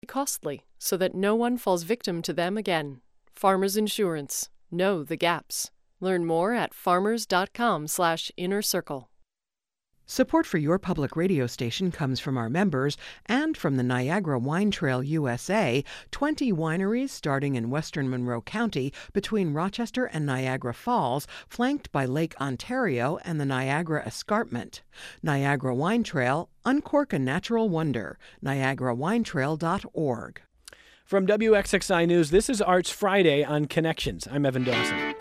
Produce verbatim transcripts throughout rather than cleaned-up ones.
costly so that no one falls victim to them again. Farmers Insurance. Know the gaps. Learn more at farmers.com slash inner circle. Support for your public radio station comes from our members and from the Niagara Wine Trail U S A, twenty wineries starting in western Monroe County between Rochester and Niagara Falls, flanked by Lake Ontario and the Niagara Escarpment. Niagara Wine Trail, uncork a natural wonder. niagara wine trail dot org. From W X X I News, this is Arts Friday on Connections. I'm Evan Dawson.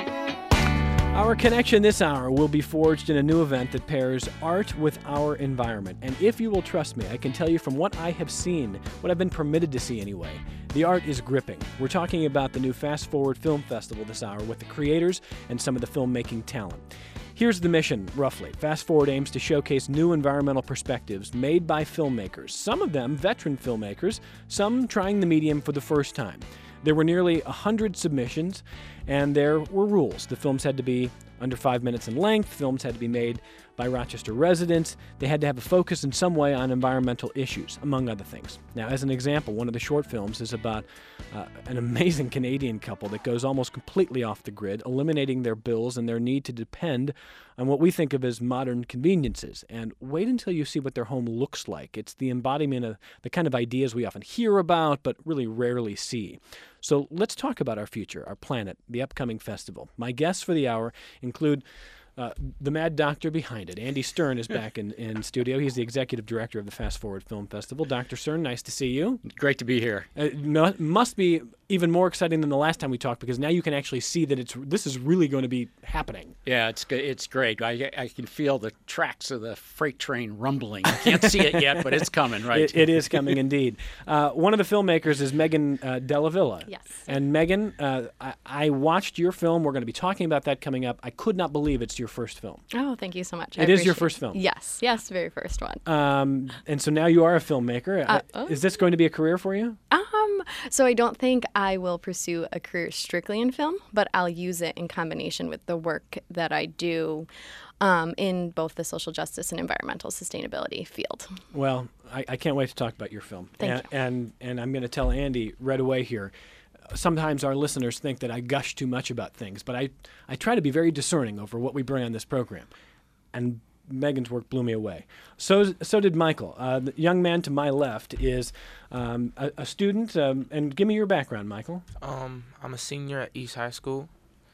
Our connection this hour will be forged in a new event that pairs art with our environment. And if you will trust me, I can tell you from what I have seen, what I've been permitted to see anyway, the art is gripping. We're talking about the new Fast Forward Film Festival this hour with the creators and some of the filmmaking talent. Here's the mission, roughly. Fast Forward aims to showcase new environmental perspectives made by filmmakers, some of them veteran filmmakers, some trying the medium for the first time. There were nearly one hundred submissions, and there were rules. The films had to be under five minutes in length. Films had to be made by Rochester residents. They had to have a focus in some way on environmental issues, among other things. Now, as an example, one of the short films is about uh, an amazing Canadian couple that goes almost completely off the grid, eliminating their bills and their need to depend on what we think of as modern conveniences. And wait until you see what their home looks like. It's the embodiment of the kind of ideas we often hear about, but really rarely see. So let's talk about our future, our planet, the upcoming festival. My guests for the hour include uh, the mad doctor behind it. Andy Stern is back in, in studio. He's the executive director of the Fast Forward Film Festival. Doctor Stern, nice to see you. Great to be here. Uh, It mu- must be even more exciting than the last time we talked, because now you can actually see that it's this is really going to be happening. Yeah, it's g- it's great. I, I can feel the tracks of the freight train rumbling. I can't see it yet, but it's coming, right? It, it is coming indeed. Uh, one of the filmmakers is Megan uh, Della Villa. Yes. And Megan, uh, I, I watched your film. We're going to be talking about that coming up. I could not believe it's your first film. Oh, thank you so much. I It is your appreciate first it. film? Yes. Yes, very first one. Um, and so now you are a filmmaker. Uh, Uh, oh. Is this going to be a career for you? Um, so I don't think I will pursue a career strictly in film, but I'll use it in combination with the work that I do um, in both the social justice and environmental sustainability field. Well, I, I can't wait to talk about your film. Thank and, you. And, and I'm going to tell Andy right away here. Sometimes our listeners think that I gush too much about things, but I, I try to be very discerning over what we bring on this program. And Megan's work blew me away. So so did Michael. Uh, the young man to my left is um, a, a student. Um, and give me your background, Michael. Um, I'm a senior at East High School.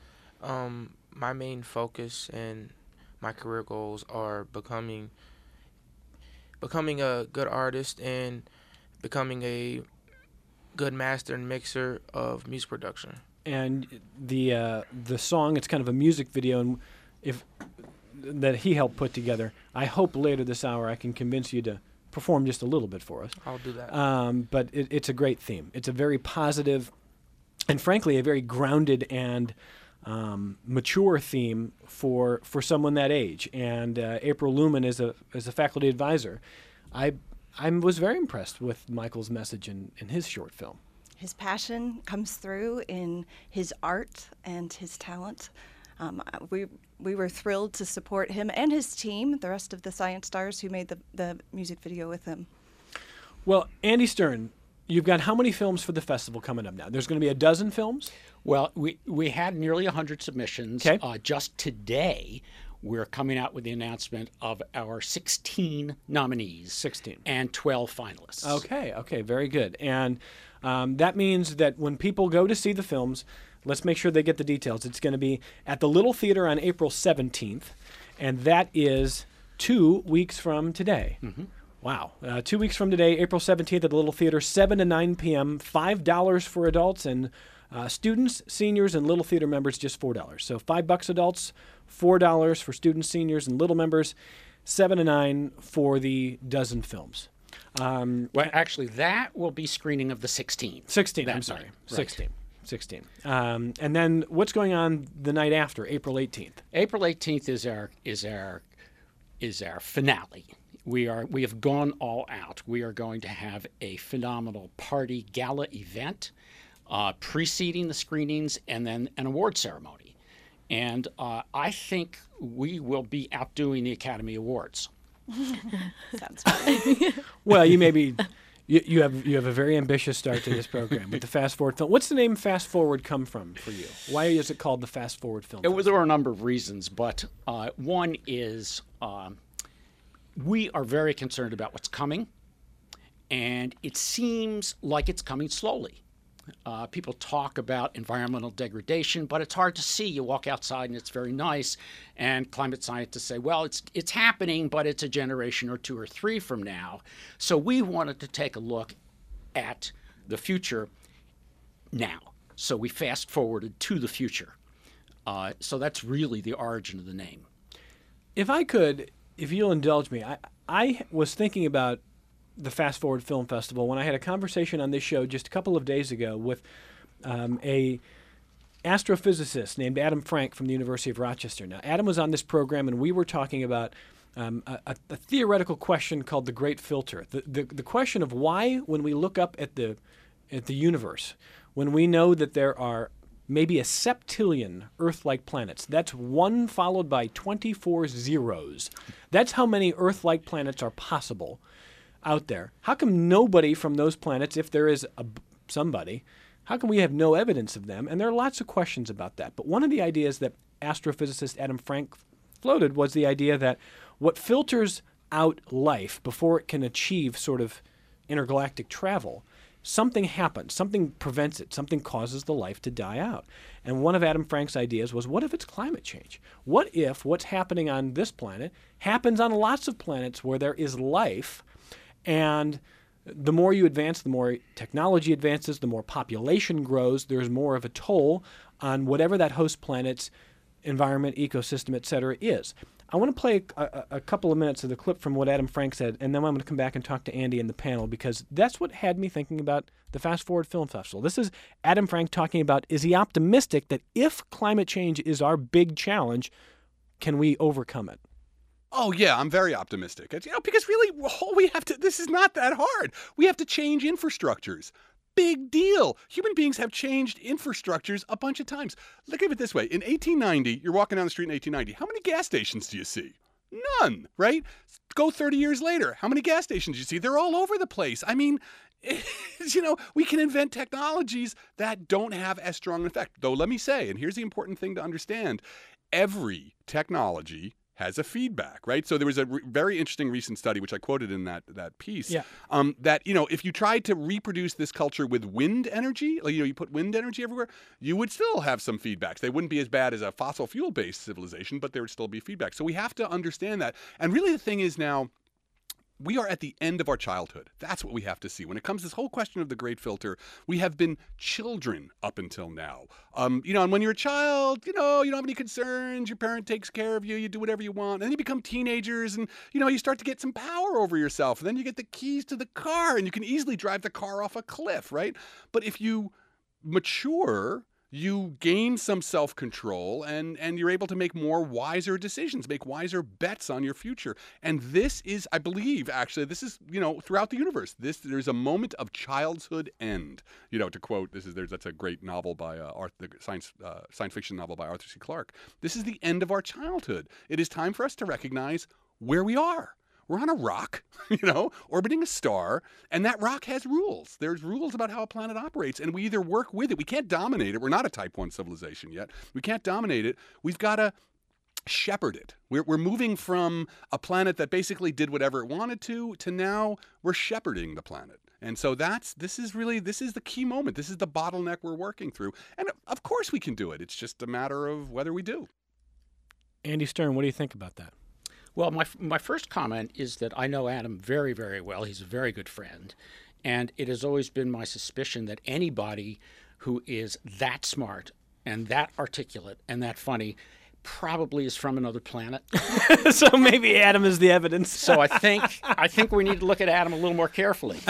Um, my main focus and my career goals are becoming becoming a good artist and becoming a good master and mixer of music production. And the uh, the song, it's kind of a music video, and if that he helped put together. I hope later this hour I can convince you to perform just a little bit for us. I'll do that. Um, but it, it's a great theme. It's a very positive and, frankly, a very grounded and um, mature theme for for someone that age. And uh, April Lumen is a is a faculty advisor. I I was very impressed with Michael's message in, in his short film. His passion comes through in his art and his talent. Um, we we were thrilled to support him and his team, the rest of the Science Stars who made the, the music video with him. Well, Andy Stern, you've got how many films for the festival coming up now? There's going to be a dozen films? Well, we, we had nearly one hundred submissions. Okay. Uh, just today, we're coming out with the announcement of our sixteen nominees. sixteen. And twelve finalists. Okay, okay, very good. And um, that means that when people go to see the films, let's make sure they get the details. It's going to be at the Little Theater on April seventeenth, and that is two weeks from today. Mm-hmm. Wow. Uh, two weeks from today, April seventeenth at the Little Theater, seven to nine p.m., five dollars for adults, and uh, students, seniors, and Little Theater members, just four dollars. So five bucks adults, four dollars for students, seniors, and Little members, seven to nine for the dozen films. Um, Well, actually, that will be screening of the sixteen. sixteen, that I'm sorry. night. Right. sixteen. sixteen. Um, and then what's going on the night after, April eighteenth? April eighteenth is our is our is our finale. We are we have gone all out. We are going to have a phenomenal party gala event uh, preceding the screenings, and then an award ceremony. And uh, I think we will be outdoing the Academy Awards. Sounds fun. Well, you may be You, you have you have a very ambitious start to this program with the Fast Forward film. What's the name Fast Forward come from for you? Why is it called the Fast Forward Film? It was, there were a number of reasons, but uh, one is um, we are very concerned about what's coming, and it seems like it's coming slowly. Uh, people talk about environmental degradation, but it's hard to see. You walk outside and it's very nice, and climate scientists say, well, it's it's happening, but it's a generation or two or three from now. So we wanted to take a look at the future now. So we fast forwarded to the future. Uh, so that's really the origin of the name. If I could, if you'll indulge me, I, I was thinking about the Fast Forward Film Festival when I had a conversation on this show just a couple of days ago with um, a astrophysicist named Adam Frank from the University of Rochester. Now, Adam was on this program, and we were talking about um, a, a theoretical question called the Great Filter. The, the the question of why, when we look up at the at the universe, when we know that there are maybe a septillion Earth-like planets, that's one followed by twenty-four zeros. That's how many Earth-like planets are possible out there. How come nobody from those planets, if there is a, somebody, how come we have no evidence of them? And there are lots of questions about that. But one of the ideas that astrophysicist Adam Frank floated was the idea that what filters out life before it can achieve sort of intergalactic travel, something happens, something prevents it, something causes the life to die out. And one of Adam Frank's ideas was, what if it's climate change? What if what's happening on this planet happens on lots of planets where there is life? And the more you advance, the more technology advances, the more population grows, there's more of a toll on whatever that host planet's environment, ecosystem, et cetera is. I want to play a, a, a couple of minutes of the clip from what Adam Frank said, and then I'm going to come back and talk to Andy and the panel, because that's what had me thinking about the Fast Forward Film Festival. This is Adam Frank talking about, is he optimistic that if climate change is our big challenge, can we overcome it? Oh, yeah, I'm very optimistic. It's, you know, because really, all we have to, this is not that hard. We have to change infrastructures. Big deal. Human beings have changed infrastructures a bunch of times. Look at it this way. In eighteen ninety, you're walking down the street in eighteen ninety. How many gas stations do you see? None, right? Go thirty years later. How many gas stations do you see? They're all over the place. I mean, you know, we can invent technologies that don't have as strong an effect. Though, let me say, and here's the important thing to understand, every technology has a feedback, right? So there was a re- very interesting recent study, which I quoted in that that piece, yeah. um, that, you know, if you tried to reproduce this culture with wind energy, like, you know, you put wind energy everywhere, you would still have some feedbacks. They wouldn't be as bad as a fossil fuel-based civilization, but there would still be feedback. So we have to understand that. And really the thing is now, we are at the end of our childhood. That's what we have to see. When it comes to this whole question of the Great Filter, we have been children up until now. Um, you know, and when you're a child, you know, you don't have any concerns. Your parent takes care of you. You do whatever you want. And then you become teenagers and, you know, you start to get some power over yourself. And then you get the keys to the car and you can easily drive the car off a cliff, right? But if you mature, you gain some self-control and, and you're able to make more wiser decisions, make wiser bets on your future. And this is, I believe, actually, this is, you know, throughout the universe, this there's a moment of childhood end. You know, to quote, this is there's that's a great novel by uh, Arthur, the science uh, science fiction novel by Arthur C. Clarke. This is the end of our childhood. It is time for us to recognize where we are. We're on a rock, you know, orbiting a star, and that rock has rules. There's rules about how a planet operates, and we either work with it. We can't dominate it. We're not a type one civilization yet. We can't dominate it. We've got to shepherd it. We're, we're moving from a planet that basically did whatever it wanted to, to now we're shepherding the planet. And so that's, this is really, this is the key moment. This is the bottleneck we're working through. And of course we can do it. It's just a matter of whether we do. Andy Stern, what do you think about that? Well, my my first comment is that I know Adam very, very well. He's a very good friend. And it has always been my suspicion that anybody who is that smart and that articulate and that funny probably is from another planet. So maybe Adam is the evidence. So I think I think we need to look at Adam a little more carefully.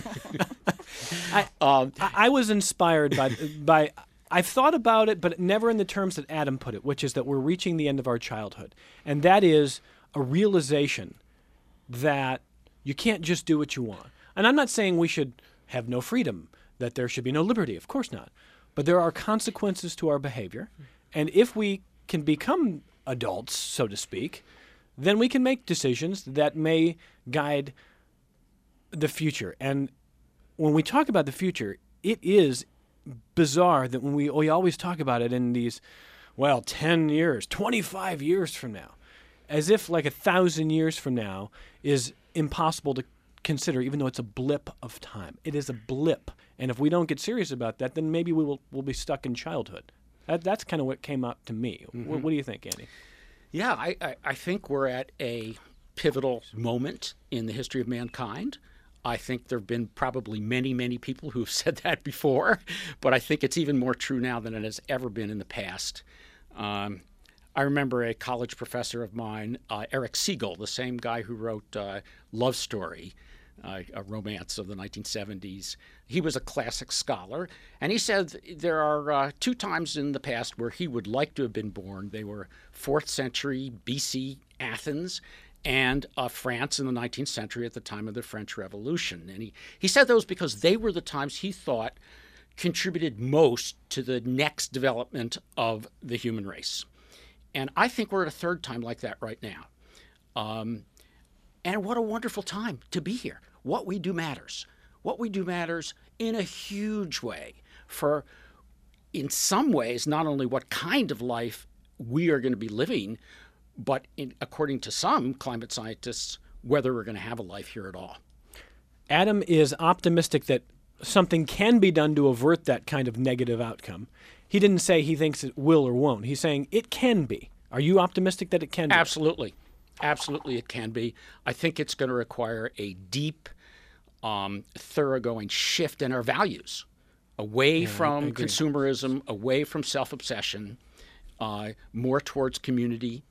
I, um, I, I was inspired by by I've thought about it, but never in the terms that Adam put it, which is that we're reaching the end of our childhood. And that is a realization that you can't just do what you want. And I'm not saying we should have no freedom, that there should be no liberty. Of course not. But there are consequences to our behavior. And if we can become adults, so to speak, then we can make decisions that may guide the future. And when we talk about the future, it is bizarre that when we, we always talk about it in these, well, ten years, twenty-five years from now, as if like a thousand years from now is impossible to consider, even though it's a blip of time. It is a blip. And if we don't get serious about that, then maybe we will we'll be stuck in childhood. That, that's kind of what came up to me. Mm-hmm. What, what do you think, Andy? Yeah, I, I, I think we're at a pivotal moment in the history of mankind. I think there have been probably many, many people who have said that before, but I think it's even more true now than it has ever been in the past. Um, I remember a college professor of mine, uh, Eric Siegel, the same guy who wrote uh, Love Story, uh, a romance of the nineteen seventies. He was a classic scholar, and he said there are uh, two times in the past where he would like to have been born. They were fourth century B C Athens and uh, France in the nineteenth century at the time of the French Revolution. And he, he said those because they were the times he thought contributed most to the next development of the human race. And I think we're at a third time like that right now. Um, and what a wonderful time to be here. What we do matters. What we do matters in a huge way for, in some ways, not only what kind of life we are going to be living, but in, according to some climate scientists, whether we're going to have a life here at all. Adam is optimistic that something can be done to avert that kind of negative outcome. He didn't say he thinks it will or won't. He's saying it can be. Are you optimistic that it can be? Absolutely. Absolutely it can be. I think it's going to require a deep, um, thoroughgoing shift in our values, away Yeah, from consumerism, away from self-obsession, uh, more towards community.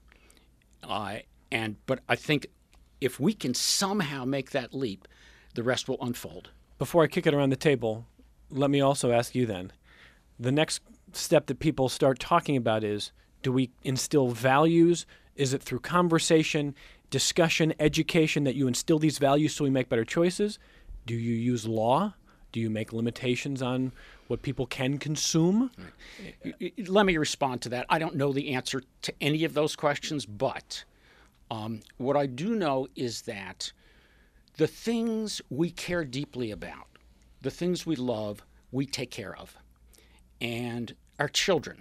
Uh, and but I think if we can somehow make that leap, the rest will unfold. Before I kick it around the table, let me also ask you then. The next step that people start talking about is, do we instill values? Is it through conversation, discussion, education that you instill these values so we make better choices? Do you use law? Do you make limitations on what people can consume? Right. Let me respond to that. I don't know the answer to any of those questions, but um, what I do know is that the things we care deeply about, the things we love, we take care of. And our children,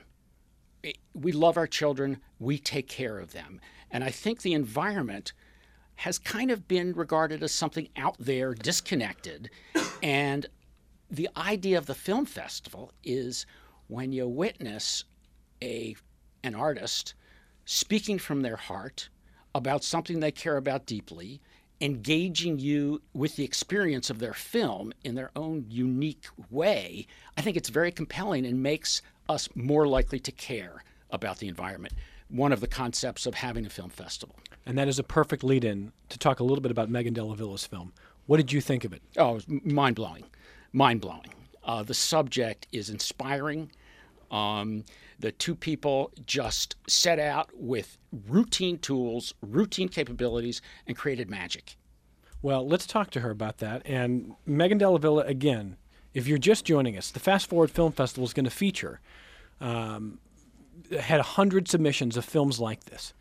we love our children, we take care of them. And I think the environment has kind of been regarded as something out there, disconnected. And the idea of the film festival is when you witness a an artist speaking from their heart about something they care about deeply, engaging you with the experience of their film in their own unique way, I think it's very compelling and makes us more likely to care about the environment. One of the concepts of having a film festival. And that is a perfect lead-in to talk a little bit about Megan Della Villa's film. What did you think of it? Oh, it was mind-blowing. Mind-blowing. Uh, the subject is inspiring. Um, the two people just set out with routine tools, routine capabilities, and created magic. Well, let's talk to her about that. And Megan Della Villa, again, if you're just joining us, the Fast Forward Film Festival is going to feature, um, had one hundred submissions of films like this.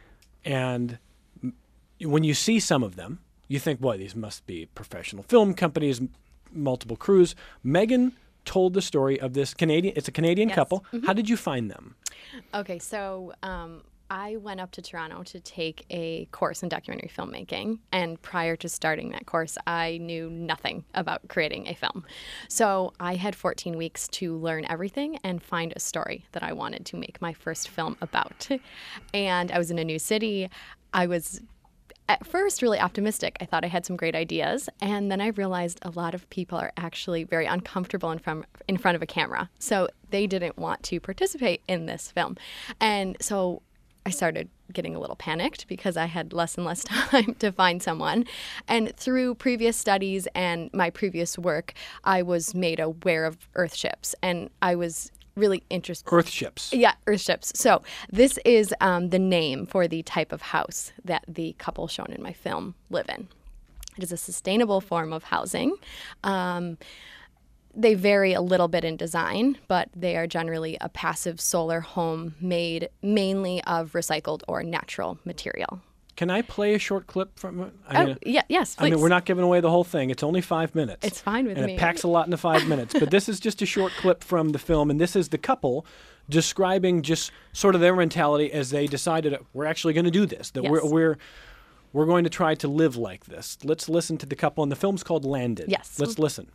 And when you see some of them, you think, boy, these must be professional film companies, multiple crews. Megan told the story of this Canadian, it's a Canadian Yes. couple. Mm-hmm. How did you find them? Okay, so um, I went up to Toronto to take a course in documentary filmmaking, and prior to starting that course, I knew nothing about creating a film. So I had fourteen weeks to learn everything and find a story that I wanted to make my first film about. And I was in a new city. I was at first really optimistic. I thought I had some great ideas, and then I realized a lot of people are actually very uncomfortable in front in front of a camera. So they didn't want to participate in this film. And so I started getting a little panicked because I had less and less time to find someone. And through previous studies and my previous work, I was made aware of Earthships, and I was really interested. Earthships. Yeah, Earthships. So this is um, the name for the type of house that the couple shown in my film live in. It is a sustainable form of housing. Um, they vary a little bit in design, but they are generally a passive solar home made mainly of recycled or natural material. Can I play a short clip from it? I Oh, mean, yeah, yes, I mean, please. we're not giving away the whole thing. It's only five minutes. It's fine with and me. it packs a lot into five minutes. But this is just a short clip from the film, and this is the couple describing just sort of their mentality as they decided we're actually going to do this. That Yes. we're we're we're going to try to live like this. Let's listen to the couple, and the film's called Landed. Yes. Let's listen.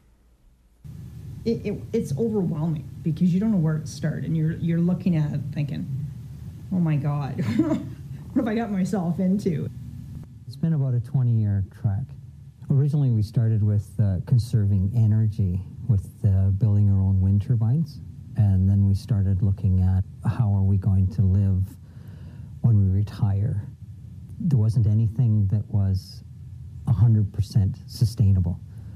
It, it, it's overwhelming because you don't know where to start, and you're you're looking at it thinking, "Oh my God, what have I got myself into?" It's been about a twenty-year trek. Originally, we started with uh, conserving energy with uh, building our own wind turbines, and then we started looking at how are we going to live when we retire. There wasn't anything that was one hundred percent sustainable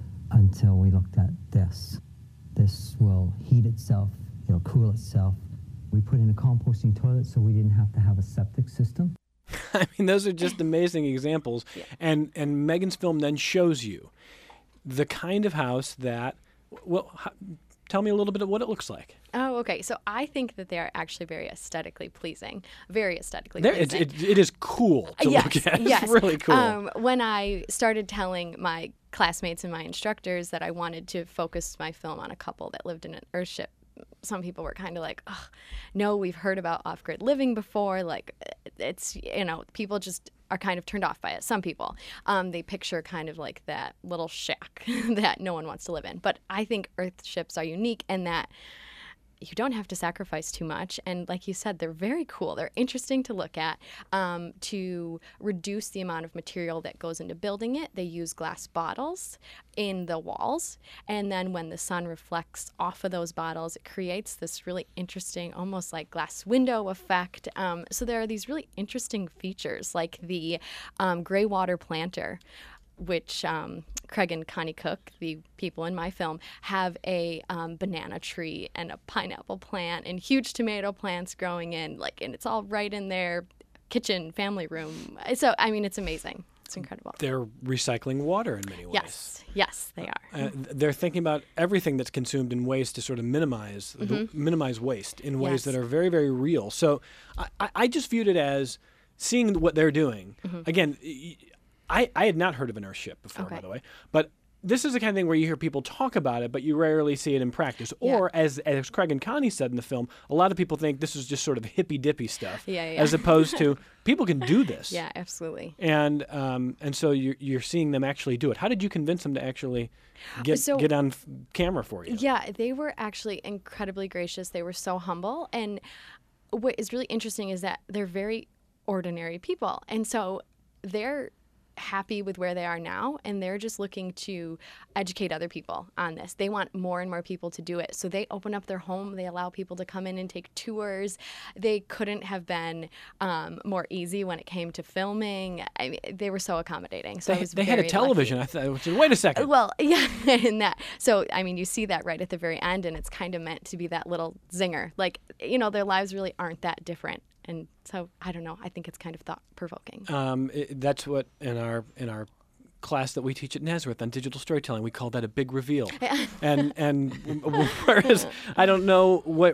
until we looked at this. This will heat itself, it'll cool itself. We put in a composting toilet so we didn't have to have a septic system. I mean, those are just amazing examples. Yeah. And and Megan's film then shows you the kind of house that, well, how, tell me a little bit of what it looks like. Oh, okay. So I think that they are actually very aesthetically pleasing. Very aesthetically There, it, pleasing. it, it is cool to yes, look at. Yes. It's really cool. Um, when I started telling my classmates and my instructors that I wanted to focus my film on a couple that lived in an earthship, some people were kind of like, oh, no, we've heard about off-grid living before. Like, it's, you know, people just are kind of turned off by it. Some people, um, they picture kind of like that little shack that no one wants to live in. But I think earthships are unique in that you don't have to sacrifice too much. And like you said, they're very cool. They're interesting to look at. Um, to reduce the amount of material that goes into building it, they use glass bottles in the walls. And then when the sun reflects off of those bottles, it creates this really interesting, almost like glass window effect. Um, so there are these really interesting features like the um, gray water planter, which um, Craig and Connie Cook, the people in my film, have a um, banana tree and a pineapple plant and huge tomato plants growing in, like, and it's all right in their kitchen family room. So, I mean, it's amazing. It's incredible. They're recycling water in many ways. Yes, yes, they are. Uh, they're thinking about everything that's consumed in ways to sort of minimize the, Mm-hmm. minimize waste in ways Yes. that are very, very real. So I, I- I just viewed it as seeing what they're doing. Mm-hmm. Again, y- I, I had not heard of an earthship before, by Okay. the way, but this is the kind of thing where you hear people talk about it, but you rarely see it in practice. Or, as as Craig and Connie said in the film, a lot of people think this is just sort of hippy-dippy stuff, Yeah, yeah. as opposed to people can do this. Yeah, absolutely. And um, and so you're, you're seeing them actually do it. How did you convince them to actually get So- get on f- camera for you? Yeah, they were actually incredibly gracious. They were so humble. And what is really interesting is that they're very ordinary people. And so they're happy with where they are now, and they're just looking to educate other people on this. They want more and more people to do it. So they open up their home. They allow people to come in and take tours. They couldn't have been um, more easy when it came to filming. I mean, they were so accommodating. So I They, was they had a very television. lucky. I thought, which is, wait a second. Well, yeah, in that. So, I mean, you see that right at the very end, and it's kind of meant to be that little zinger. Like, you know, their lives really aren't that different. And so, I don't know. I think it's kind of thought-provoking. Um, it, that's what in our in our class that we teach at Nazareth on digital storytelling, we call that a big reveal. and and whereas I don't know what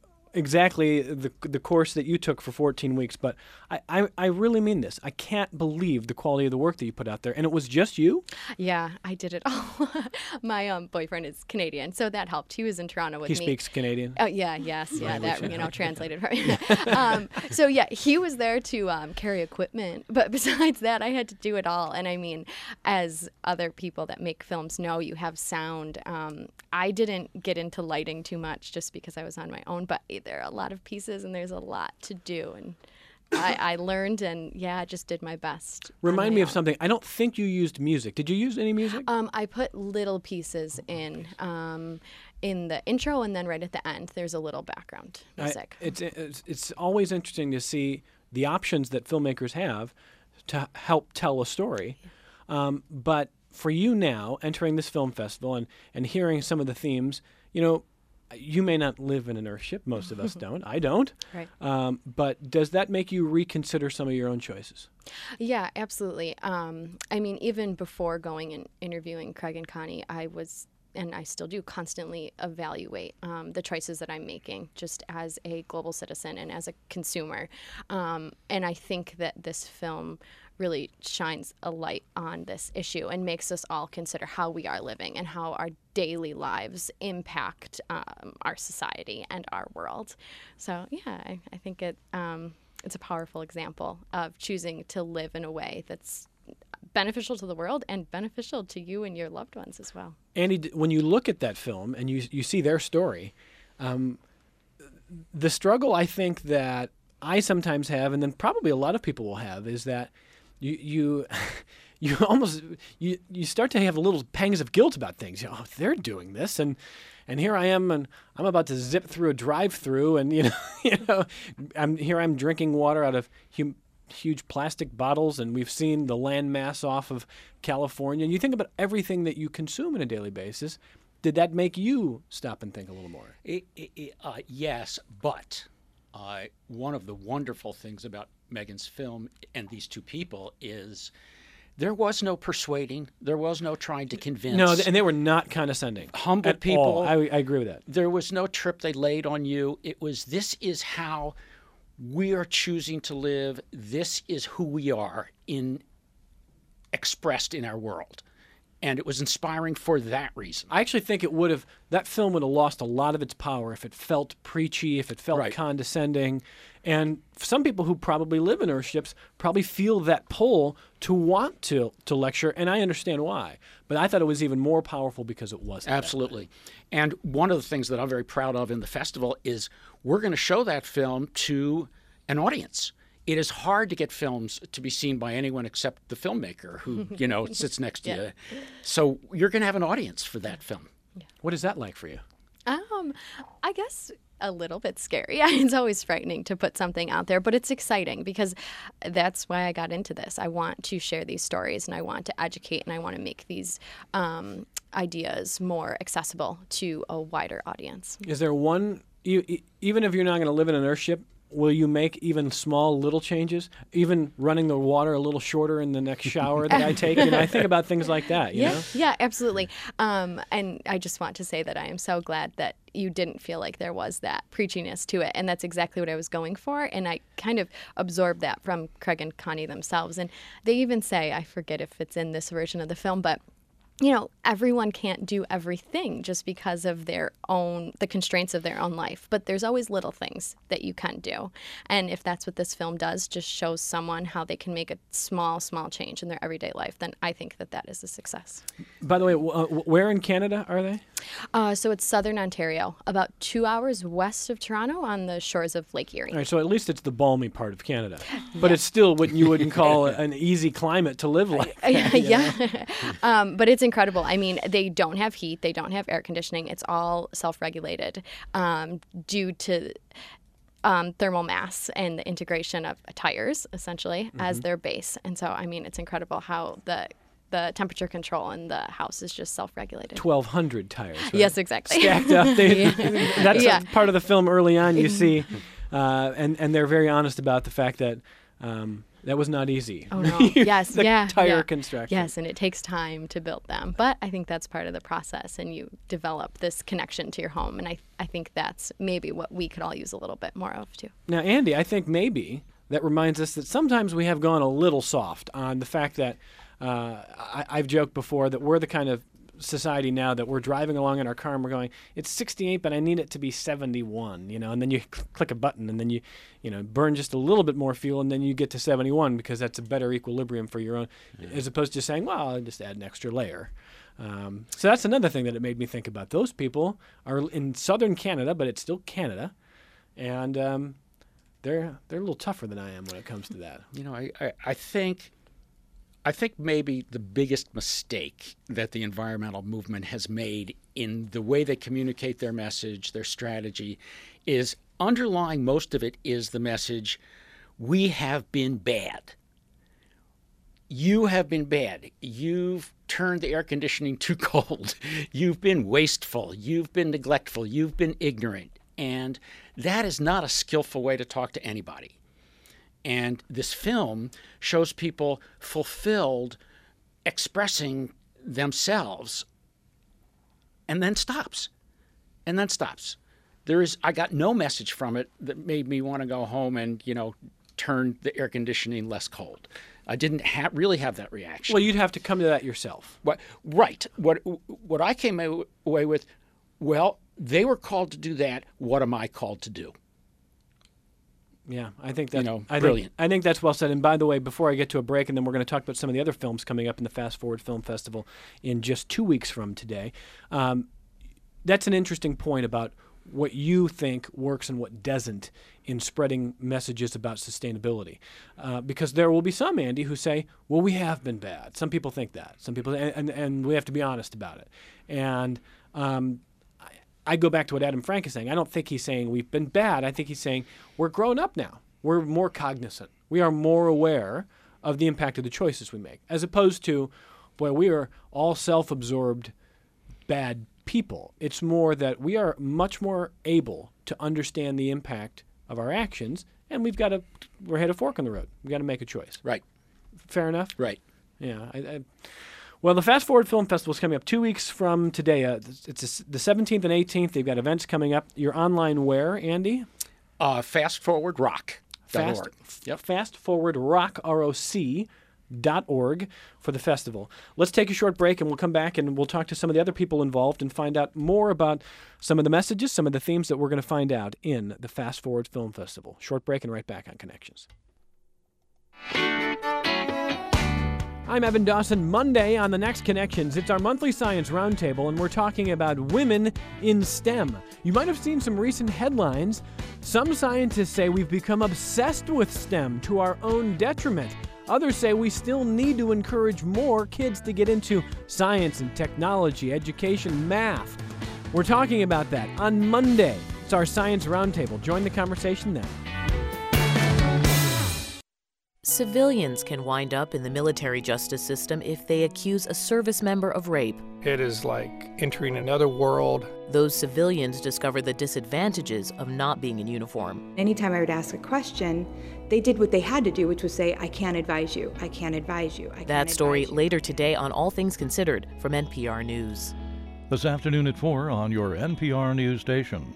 exactly the the course that you took for fourteen weeks, but I, I, I really mean this. I can't believe the quality of the work that you put out there. And it was just you? Yeah, I did it all. My um, boyfriend is Canadian, so that helped. He was in Toronto with He me. speaks Canadian? Oh yeah, yes, yeah, that you know translated for me. um, so yeah, he was there to um, carry equipment, but besides that, I had to do it all. And I mean, as other people that make films know, you have sound. Um, I didn't get into lighting too much just because I was on my own, but there are a lot of pieces and there's a lot to do, and I, I learned and yeah, just did my best. on Remind my me of own. something. I don't think you used music. Did you use any music? Um, I put little pieces in um, in the intro, and then right at the end, there's a little background I- music. it's, it's it's always interesting to see the options that filmmakers have to help tell a story. Um, but for you now, entering this film festival and, and hearing some of the themes, you know, you may not live in an earthship. Most of us don't. I don't. Right. Um, but does that make you reconsider some of your own choices? Yeah, absolutely. Um, I mean, even before going and interviewing Craig and Connie, I was, and I still do, constantly evaluate um, the choices that I'm making just as a global citizen and as a consumer. Um, and I think that this film really shines a light on this issue and makes us all consider how we are living and how our daily lives impact um, our society and our world. So yeah, I, I think it um, it's a powerful example of choosing to live in a way that's beneficial to the world and beneficial to you and your loved ones as well. Andy, when you look at that film and you you see their story, um, the struggle I think that I sometimes have, and then probably a lot of people will have, is that you you you almost you you start to have little pangs of guilt about things. You know, oh, they're doing this, and and here I am, and I'm about to zip through a drive-through, and you know you know I'm here I'm drinking water out of hum, huge plastic bottles, and we've seen the land mass off of California. And you think about everything that you consume on a daily basis. Did that make you stop and think a little more? It, it, it, uh, yes, but uh, one of the wonderful things about Megan's film and these two people is there was no persuading. There was no trying to convince. No, and they were not condescending. Humble at people. all. I, I agree with that. There was no trip they laid on you. It was, this is how we are choosing to live. This is who we are in expressed in our world. And it was inspiring for that reason. I actually think it would have, that film would have lost a lot of its power if it felt preachy, if it felt Right. condescending. And some people who probably live in Earthships probably feel that pull to want to, to lecture, and I understand why. But I thought it was even more powerful because it wasn't. Absolutely. And one of the things that I'm very proud of in the festival is we're going to show that film to an audience. It is hard to get films to be seen by anyone except the filmmaker who, you know, sits next to Yeah. you. So you're going to have an audience for that film. What is that like for you? Um, I guess a little bit scary. It's always frightening to put something out there, but it's exciting because that's why I got into this. I want to share these stories, and I want to educate, and I want to make these um, ideas more accessible to a wider audience. Is there one, you, e- even if you're not going to live in an Earthship, will you make even small little changes? Even running the water a little shorter in the next shower that I take? You know, I think about things like that, you yeah, know? yeah, absolutely. Um, and I just want to say that I am so glad that you didn't feel like there was that preachiness to it. And that's exactly what I was going for. And I kind of absorbed that from Craig and Connie themselves. And they even say, I forget if it's in this version of the film, but you know, everyone can't do everything just because of their own, the constraints of their own life. But there's always little things that you can do. And if that's what this film does, just shows someone how they can make a small, small change in their everyday life, then I think that that is a success. By the way, w- uh, where in Canada are they? Uh, so it's southern Ontario, about two hours west of Toronto on the shores of Lake Erie. All right, so at least it's the balmy part of Canada. But it's still what you wouldn't call an easy climate to live like. yeah, yeah. um, but it's incredible. I mean, they don't have heat, they don't have air conditioning. It's all self-regulated um, due to um, thermal mass and the integration of tires, essentially, mm-hmm. as their base. And so, I mean, it's incredible how the the temperature control in the house is just self-regulated. twelve hundred tires, right? Yes, exactly. Stacked up. They, Yeah. That's Yeah. part of the film early on you see. Uh, and, and they're very honest about the fact that um, that was not easy. Oh, no. Yes, the yeah. tire yeah. construction. Yes, and it takes time to build them. But I think that's part of the process, and you develop this connection to your home. And I, I think that's maybe what we could all use a little bit more of, too. Now, Andy, I think maybe that reminds us that sometimes we have gone a little soft on the fact that uh, I, I've joked before that we're the kind of society now that we're driving along in our car and we're going, it's sixty-eight, but I need it to be seventy-one, you know, and then you cl- click a button and then you, you know, burn just a little bit more fuel and then you get to seventy-one because that's a better equilibrium for your own, yeah. as opposed to saying, well, I'll just add an extra layer. Um, so that's another thing that it made me think about. Those people are in southern Canada, but it's still Canada, and um, they're they're a little tougher than I am when it comes to that. You know, I, I, I think I think maybe the biggest mistake that the environmental movement has made in the way they communicate their message, their strategy, is underlying most of it is the message, we have been bad. You have been bad. You've turned the air conditioning too cold. You've been wasteful. You've been neglectful. You've been ignorant. And that is not a skillful way to talk to anybody. And this film shows people fulfilled, expressing themselves, and then stops. And then stops. There is, I got no message from it that made me want to go home and, you know, turn the air conditioning less cold. I didn't ha- really have that reaction. Well, you'd have to come to that yourself. What, right. What what I came away with, well, they were called to do that. What am I called to do? Yeah, I think that's you know, I brilliant. Think, I think that's well said. And by the way, before I get to a break, and then we're going to talk about some of the other films coming up in the Fast Forward Film Festival in just two weeks from today. Um, that's an interesting point about what you think works and what doesn't in spreading messages about sustainability. Uh, because there will be some, Andy, who say, well, we have been bad. Some people think that. Some people, and, and, and we have to be honest about it. And um, I, I go back to what Adam Frank is saying. I don't think he's saying we've been bad. I think he's saying we're grown up now. We're more cognizant. We are more aware of the impact of the choices we make, as opposed to, boy, we are all self-absorbed bad people. It's more that we are much more able to understand the impact of our actions, and we've got to, we're at a fork in the road. We've got to make a choice. Right. Fair enough? Right. Yeah. I, I, well, the Fast Forward Film Festival is coming up two weeks from today. Uh, it's a, the seventeenth and eighteenth. They've got events coming up. You're online where, Andy? Uh, Fast Forward Rock. Fast, yep. Fast Forward Rock, R O C, dot org for the festival. Let's take a short break, and we'll come back and we'll talk to some of the other people involved and find out more about some of the messages, some of the themes that we're going to find out in the Fast Forward Film Festival. Short break and right back on Connections. I'm Evan Dawson. Monday on the next Connections, it's our monthly science roundtable, and we're talking about women in STEM. You might have seen some recent headlines. Some scientists say we've become obsessed with STEM to our own detriment. Others say we still need to encourage more kids to get into science and technology, education, math. We're talking about that on Monday. It's our science roundtable. Join the conversation then. Civilians can wind up in the military justice system if they accuse a service member of rape. It is like entering another world. Those civilians discover the disadvantages of not being in uniform. Anytime I would ask a question, they did what they had to do, which was say, I can't advise you, I can't advise you, I can't That story advise you. later today on All Things Considered from N P R News. This afternoon at four on your N P R News station.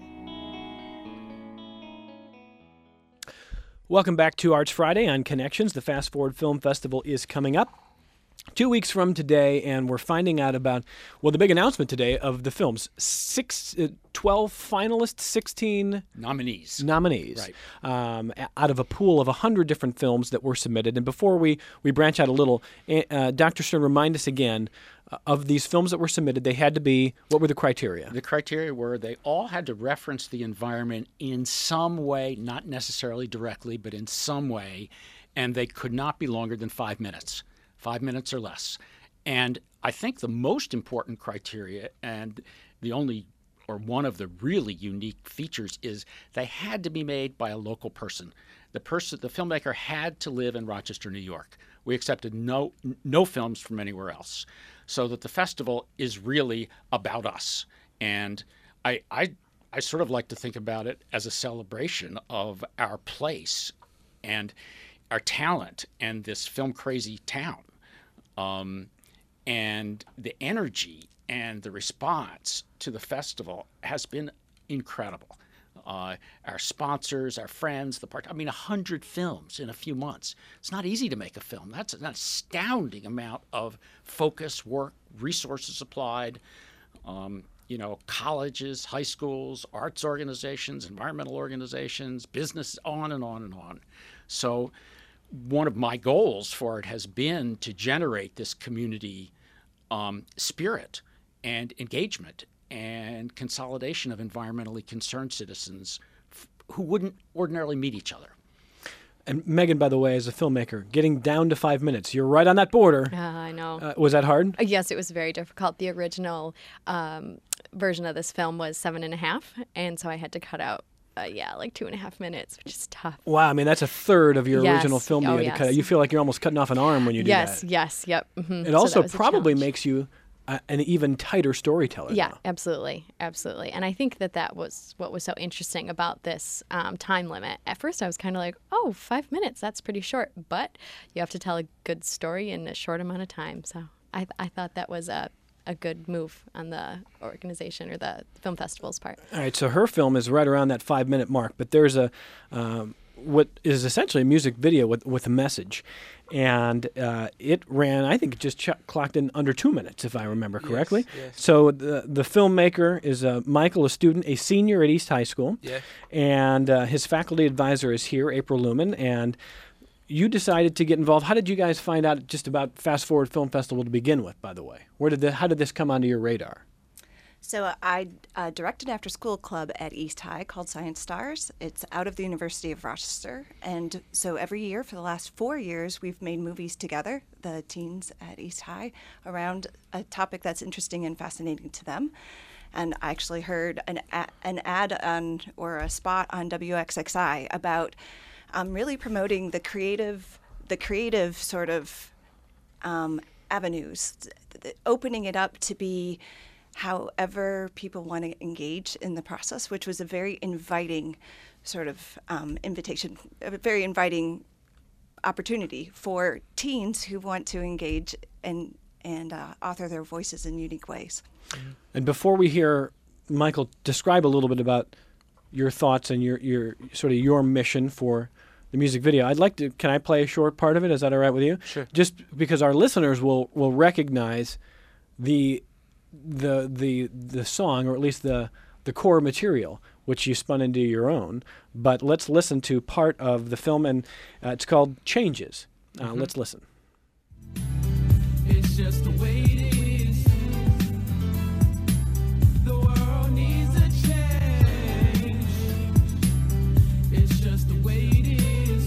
Welcome back to Arts Friday on Connections. The Fast Forward Film Festival is coming up two weeks from today, and we're finding out about, well, the big announcement today of the films. Six, uh, twelve finalists, sixteen nominees. Nominees. Right. Um, out of a pool of one hundred different films that were submitted. And before we, we branch out a little, uh, Doctor Stern, remind us again, uh, of these films that were submitted, they had to be, what were the criteria? The criteria were they all had to reference the environment in some way, not necessarily directly, but in some way, and they could not be longer than five minutes. Five minutes or less. And I think the most important criteria, and the only or one of the really unique features, is they had to be made by a local person. The person, the filmmaker had to live in Rochester, New York. We accepted no no films from anywhere else, so that the festival is really about us. And I I I sort of like to think about it as a celebration of our place and our talent and this film crazy town. Um, and the energy and the response to the festival has been incredible. Uh, our sponsors, our friends, the part, I mean, a hundred films in a few months. It's not easy to make a film. That's an astounding amount of focus, work, resources applied. Um, you know, colleges, high schools, arts organizations, environmental organizations, business, on and on and on. So one of my goals for it has been to generate this community um, spirit and engagement and consolidation of environmentally concerned citizens f- who wouldn't ordinarily meet each other. And Megan, by the way, as a filmmaker, getting down to five minutes, you're right on that border. Uh, I know. Uh, was that hard? Uh, yes, it was very difficult. The original um, version of this film was seven and a half, and so I had to cut out, uh, yeah, like two and a half minutes, which is tough. Wow, I mean, that's a third of your Yes. original film you Oh, had to yes. cut out. You feel like you're almost cutting off an arm when you do yes, that. Yes, yes, yep. Mm-hmm. It So also that was a probably challenge. makes you uh, an even tighter storyteller. Yeah, though. absolutely, absolutely. And I think that that was what was so interesting about this um, time limit. At first, I was kind of like, oh, five minutes, that's pretty short. But you have to tell a good story in a short amount of time. So I, I thought that was a, a good move on the organization or the film festival's part. All right, so her film is right around that five-minute mark, but there's a um, what is essentially a music video with with a message, and uh, it ran. I think it just ch- clocked in under two minutes, if I remember correctly. Yes, yes. So the the filmmaker is uh, Michael, a student, a senior at East High School, Yeah. and uh, his faculty advisor is here, April Lumen, and you decided to get involved. How did you guys find out just about Fast Forward Film Festival to begin with, by the way? Where did the, how did this come onto your radar? So uh, I uh, direct an after-school club at East High called Science Stars. It's out of the University of Rochester. And so every year for the last four years, we've made movies together, the teens at East High, around a topic that's interesting and fascinating to them. And I actually heard an, a- an ad on or a spot on W X X I about um, really promoting the creative, the creative sort of um, avenues, th- th- opening it up to be however people want to engage in the process, which was a very inviting sort of um, invitation, a very inviting opportunity for teens who want to engage and and uh, author their voices in unique ways. And before we hear Michael describe a little bit about your thoughts and your, your sort of your mission for the music video, I'd like to, can I play a short part of it? Is that all right with you? Sure. Just because our listeners will, will recognize the the the the song, or at least the the core material, which you spun into your own. But let's listen to part of the film, and uh, it's called Changes. Uh, Mm-hmm. Let's listen. It's just the way it is. The world needs a change. It's just the way it is.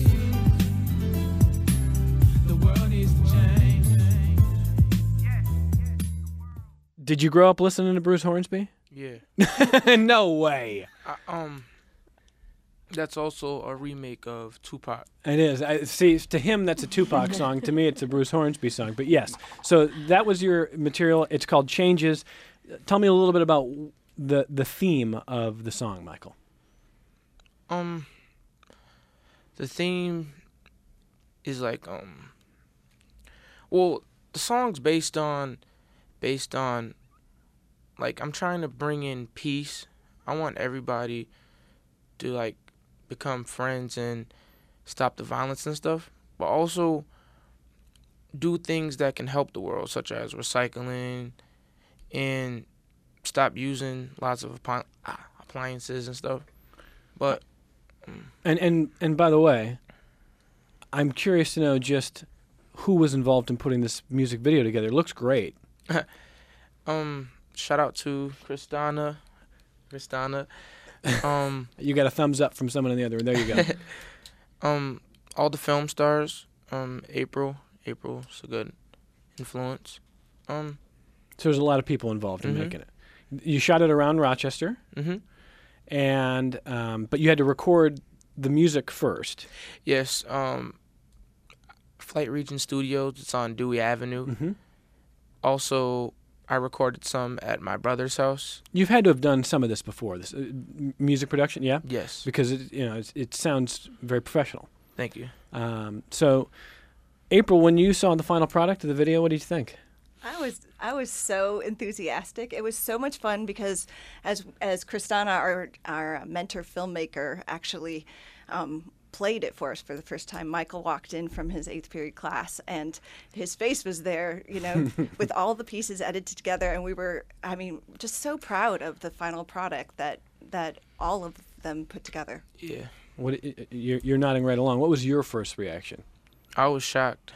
The world needs to change. Did you grow up listening to Bruce Hornsby? Yeah. No way. I, um, that's also a remake of Tupac. It is. I, see, to him, that's a Tupac song. To me, it's a Bruce Hornsby song. But yes, so that was your material. It's called Changes. Tell me a little bit about the the theme of the song, Michael. Um, the theme is like um. Well, the song's based on, based on. Like, I'm trying to bring in peace. I want everybody to, like, become friends and stop the violence and stuff, but also do things that can help the world, such as recycling and stop using lots of appi- appliances and stuff. But um, And and and by the way, I'm curious to know just who was involved in putting this music video together. It looks great. um. Shout out to Kristana. Kristana. Um, you got a thumbs up from someone in the other room. There you go. um, all the film stars. Um, April. April's a good influence. Um, so there's a lot of people involved in mm-hmm. making it. You shot it around Rochester, mm-hmm. and um, but you had to record the music first. Yes. Um, Flight Region Studios. It's on Dewey Avenue. Mm-hmm. Also, I recorded some at my brother's house. You've had to have done some of this before, this uh, music production, yeah? Yes. Because it, you know, it's, it sounds very professional. Thank you. Um, so, April, when you saw the final product of the video, what did you think? I was I was so enthusiastic. It was so much fun because, as as Kristana, our our mentor filmmaker, actually um, played it for us for the first time. Michael walked in from his eighth period class, and his face was there, you know, with all the pieces edited together, and we were, I mean, just so proud of the final product that that all of them put together. Yeah. What you're, you're nodding right along. What was your first reaction? I was shocked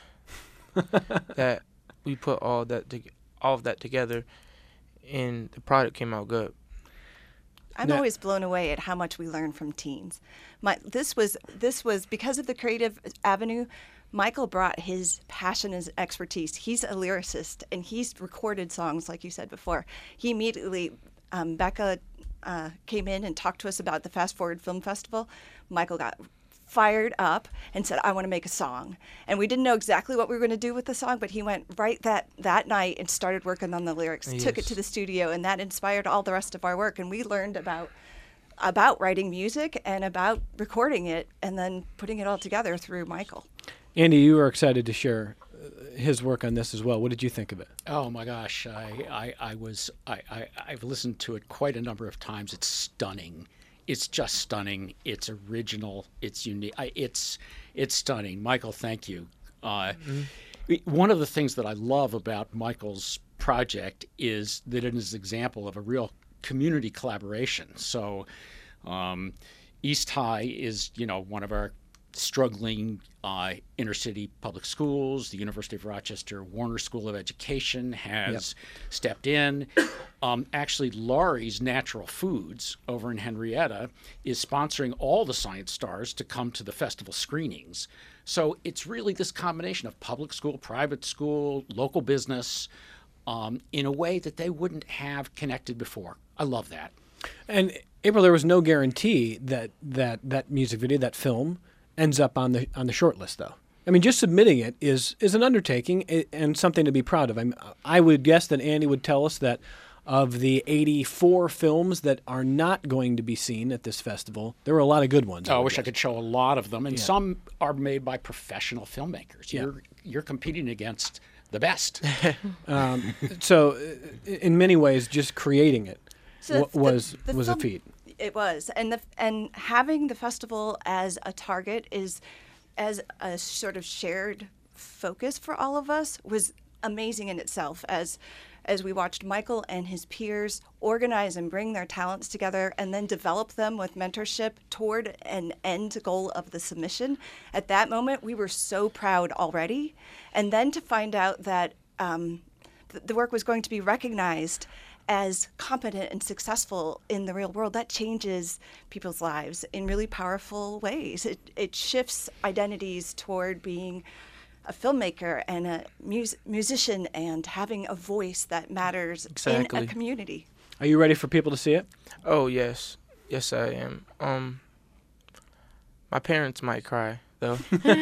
that we put all that to, all of that together, and the product came out good. I'm now, always blown away at how much we learn from teens. My, this was this was because of the creative avenue. Michael brought his passion and expertise. He's a lyricist, and he's recorded songs, like you said before. He immediately, um, Becca uh, came in and talked to us about the Fast Forward Film Festival. Michael got fired up and said, I want to make a song. And we didn't know exactly what we were going to do with the song, but he went right that, that night and started working on the lyrics, Yes. took it to the studio, and that inspired all the rest of our work. And we learned about about writing music and about recording it and then putting it all together through Michael. Andy, you were excited to share his work on this as well. What did you think of it? Oh my gosh, I, I, I was I, I I've listened to it quite a number of times. It's stunning. it's just stunning. It's original. It's unique. I, it's it's stunning. Michael, thank you. Uh, mm-hmm. One of the things that I love about Michael's project is that it is an example of a real community collaboration. So um, East High is, you know, one of our struggling uh, inner city public schools. The University of Rochester Warner School of Education has yep. stepped in. Um, actually, Laurie's Natural Foods over in Henrietta is sponsoring all the Science Stars to come to the festival screenings. So it's really this combination of public school, private school, local business, um, in a way that they wouldn't have connected before. I love that. And April, there was no guarantee that that, that music video, that film, ends up on the on the short list, though. I mean, just submitting it is is an undertaking and something to be proud of. I mean, I would guess that Andy would tell us that of the eighty-four films that are not going to be seen at this festival, there were a lot of good ones. Oh, I, I wish guess. I could show a lot of them, and yeah. some are made by professional filmmakers. Yeah. You're you're competing against the best. um, so, in many ways, just creating it so w- was the, the was film, a feat. It was, and the and having the festival as a target is, as a sort of shared focus for all of us, was amazing in itself. As as we watched Michael and his peers organize and bring their talents together and then develop them with mentorship toward an end goal of the submission. At that moment, we were so proud already, and then to find out that um, th- the work was going to be recognized as competent and successful in the real world, that changes people's lives in really powerful ways. It it shifts identities toward being a filmmaker and a mus- musician and having a voice that matters Exactly. in a community. Are you ready for people to see it? Oh, yes. Yes, I am. Um, my parents might cry, though.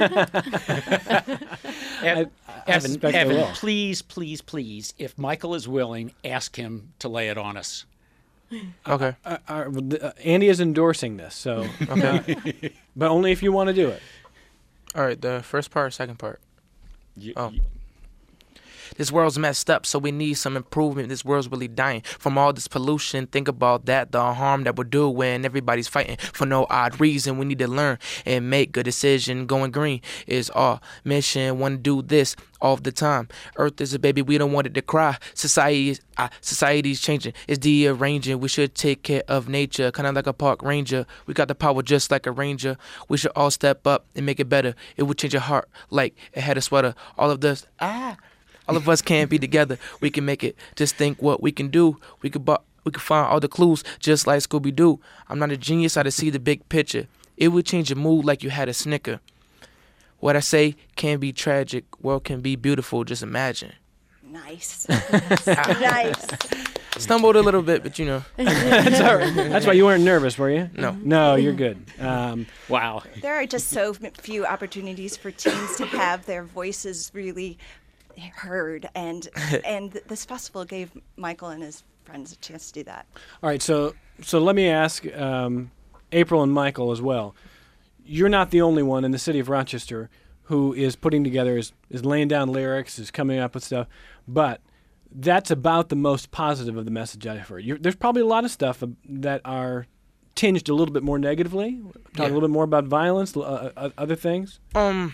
Evan, I Evan, they Evan will. please, please, please, if Michael is willing, ask him to lay it on us. Okay. Uh, uh, uh, Andy is endorsing this, so okay. uh, but only if you want to do it. All right, the first part, second part. You, oh. you, This world's messed up, so we need some improvement. This world's really dying from all this pollution. Think about that, the harm that we're doing. Everybody's fighting for no odd reason. We need to learn and make a decision. Going green is our mission. Want to do this all the time. Earth is a baby, we don't want it to cry. Society is, uh, society's changing, it's dearranging. We should take care of nature, kind of like a park ranger. We got the power just like a ranger. We should all step up and make it better. It would change your heart like it had a sweater. All of this, ah. All of us can't be together. We can make it. Just think what we can do. We could bu- we could find all the clues just like Scooby-Doo. I'm not a genius. I just see the big picture. It would change your mood like you had a Snicker. What I say can be tragic. World can be beautiful. Just imagine. Nice. Nice. Stumbled a little bit, but you know. That's all right. That's why you weren't nervous, were you? No. No, you're good. Um, wow. There are just so few opportunities for teens to have their voices really heard, and and this festival gave Michael and his friends a chance to do that. All right, so so let me ask um, April and Michael as well. You're not the only one in the city of Rochester who is putting together, is, is laying down lyrics, is coming up with stuff, but that's about the most positive of the message I've heard. You're, there's probably a lot of stuff that are tinged a little bit more negatively. Talk Yeah. a little bit more about violence, uh, uh, other things. Um.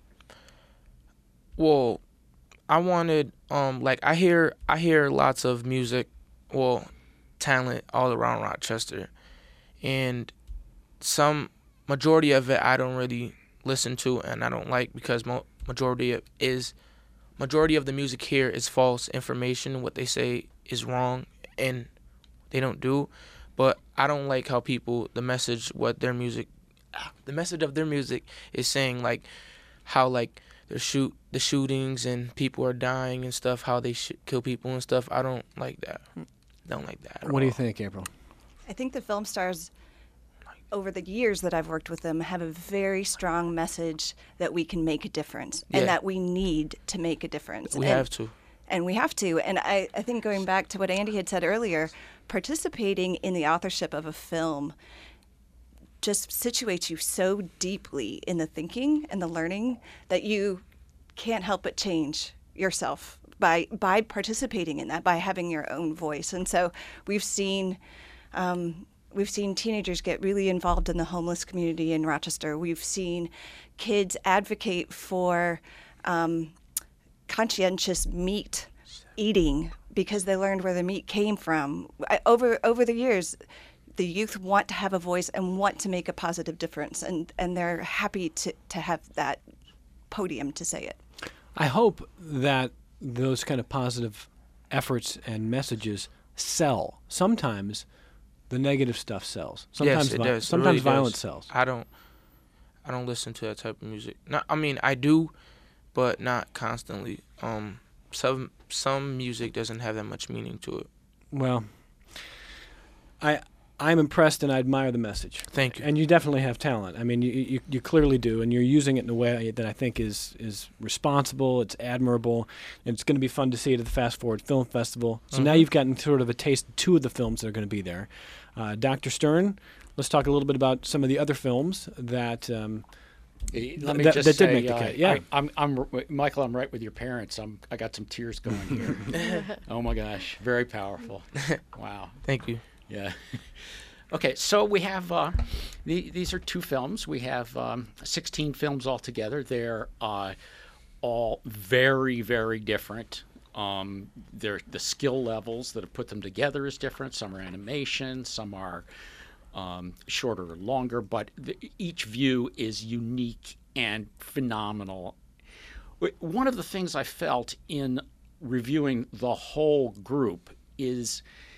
Well, I wanted um like I hear I hear lots of music, well, talent all around Rochester, and some majority of it I don't really listen to and I don't like because mo- majority of is majority of the music here is false information. What they say is wrong and they don't do. But I don't like how people the message what their music the message of their music is saying, like how like the shoot the shootings and people are dying and stuff, how they should kill people and stuff. I don't like that. Don't like that. at What do you all. think, April? I think the film stars, over the years that I've worked with them, have a very strong message that we can make a difference Yeah. and that we need to make a difference. We and, have to. And we have to. And I, I think going back to what Andy had said earlier, participating in the authorship of a film just situates you so deeply in the thinking and the learning that you can't help but change yourself by by participating in that, by having your own voice. And so we've seen um, we've seen teenagers get really involved in the homeless community in Rochester. We've seen kids advocate for um, conscientious meat eating because they learned where the meat came from. I, over over the years, the youth want to have a voice and want to make a positive difference, and, and they're happy to, to have that podium to say it. I hope that those kind of positive efforts and messages sell. Sometimes the negative stuff sells. Sometimes yes, it vi- does. Sometimes it really violence does. sells. I don't. I don't listen to that type of music. Not. I mean, I do, but not constantly. Um, some some music doesn't have that much meaning to it. Well, I. I'm impressed and I admire the message. Thank you. And you definitely have talent. I mean, you, you you clearly do, and you're using it in a way that I think is is responsible. It's admirable. And it's going to be fun to see it at the Fast Forward Film Festival. So Mm-hmm. now you've gotten sort of a taste of two of the films that are going to be there. Uh, Doctor Stern, let's talk a little bit about some of the other films that um, Eh, Let me that, just that say, did make the uh, cut. Yeah. I, I'm, I'm, Michael. I'm right with your parents. I'm, I got some tears going here. Oh my gosh, very powerful. Wow. Thank you. Yeah. Okay, so we have uh, the, these are two films. We have um, sixteen films altogether. They're uh, all very, very different. Um, they're the skill levels that have put them together is different. Some are animation, some are um, shorter or longer, but the, each view is unique and phenomenal. One of the things I felt in reviewing the whole group is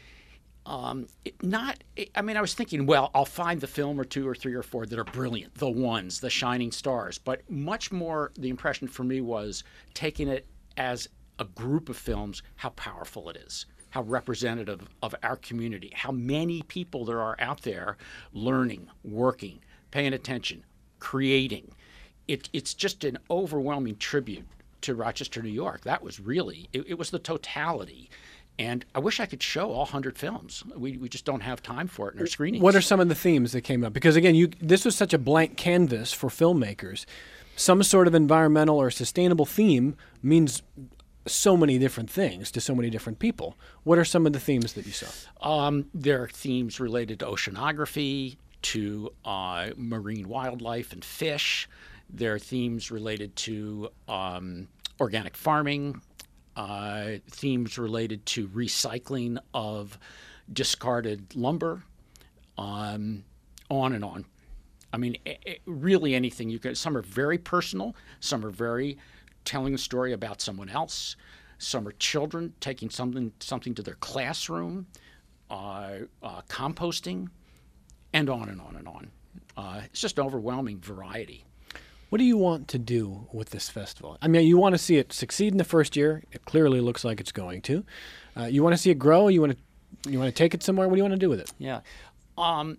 um, it not, I mean, I was thinking, well, I'll find the film or two or three or four that are brilliant, the ones, the shining stars. But much more the impression for me was taking it as a group of films, how powerful it is, how representative of our community, how many people there are out there learning, working, paying attention, creating. It, it's just an overwhelming tribute to Rochester, New York. That was really, it, it was the totality. And I wish I could show all one hundred films. We we just don't have time for it in our screenings. What are some of the themes that came up? Because again, you this was such a blank canvas for filmmakers. Some sort of environmental or sustainable theme means so many different things to so many different people. What are some of the themes that you saw? Um, there are themes related to oceanography, to uh, marine wildlife and fish. There are themes related to um, organic farming. Uh, themes related to recycling of discarded lumber, um, on and on. I mean, it, it, really anything you could. Some are very personal. Some are very telling a story about someone else. Some are children taking something something to their classroom, uh, uh, composting, and on and on and on. Uh, it's just an overwhelming variety. What do you want to do with this festival? I mean, you want to see it succeed in the first year. It clearly looks like it's going to. Uh, you want to see it grow? You want to you want to take it somewhere? What do you want to do with it? Yeah. Um,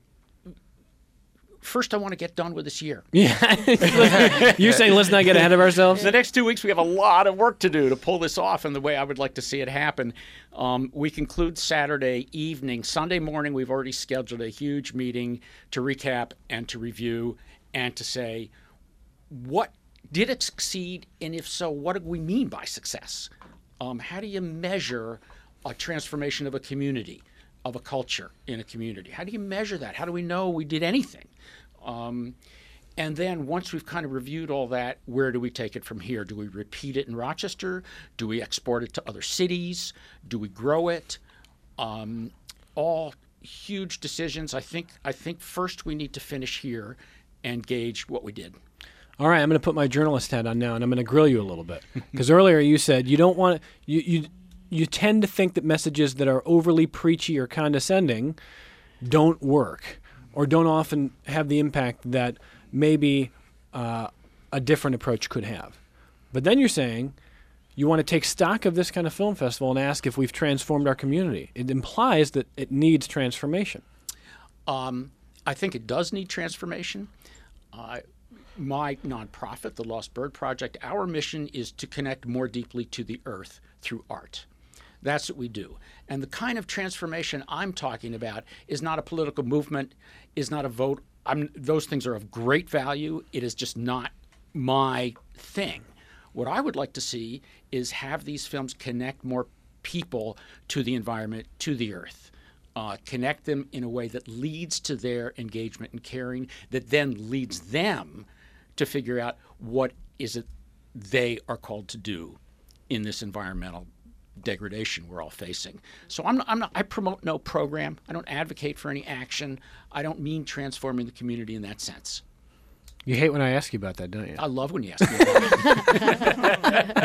first, I want to get done with this year. Yeah. You're saying let's not get ahead of ourselves? The next two weeks, we have a lot of work to do to pull this off in the way I would like to see it happen. Um, we conclude Saturday evening. Sunday morning, we've already scheduled a huge meeting to recap and to review and to say, what did it succeed, and if so, what do we mean by success? Um, how do you measure a transformation of a community, of a culture in a community? How do you measure that? How do we know we did anything? Um, and then once we've kind of reviewed all that, where do we take it from here? Do we repeat it in Rochester? Do we export it to other cities? Do we grow it? Um, all huge decisions. I think. I think first we need to finish here and gauge what we did. All right, I'm going to put my journalist hat on now, and I'm going to grill you a little bit. Because earlier you said you don't want you you you tend to think that messages that are overly preachy or condescending don't work, or don't often have the impact that maybe uh, a different approach could have. But then you're saying you want to take stock of this kind of film festival and ask if we've transformed our community. It implies that it needs transformation. Um, I think it does need transformation. Uh, my nonprofit, the Lost Bird Project, our mission is to connect more deeply to the earth through art. That's what we do. And the kind of transformation I'm talking about is not a political movement, is not a vote. I'm, those things are of great value. It is just not my thing. What I would like to see is have these films connect more people to the environment, to the earth. uh, connect them in a way that leads to their engagement and caring, that then leads them to figure out what is it they are called to do in this environmental degradation we're all facing. So I'm not, I'm not, I promote no program. I don't advocate for any action. I don't mean transforming the community in that sense. You hate when I ask you about that, don't you? I love when you ask me about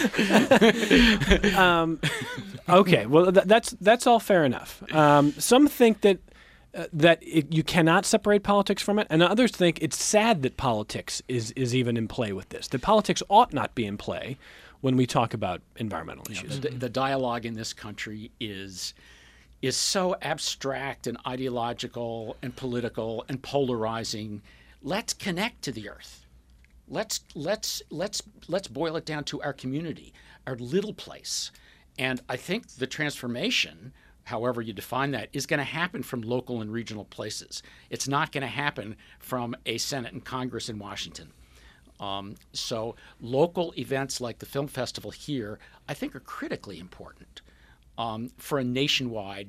it. um, okay, well, th- that's that's all fair enough. Um, some think that uh, that it, you cannot separate politics from it, and others think it's sad that politics is, is even in play with this, that politics ought not be in play when we talk about environmental issues. You know, the, the dialogue in this country is is so abstract and ideological and political and polarizing. Let's connect to the earth. Let's let's let's let's boil it down to our community, our little place. And I think the transformation, however you define that, is going to happen from local and regional places. It's not going to happen from a Senate and Congress in Washington. Um, so local events like the film festival here, I think, are critically important um, for a nationwide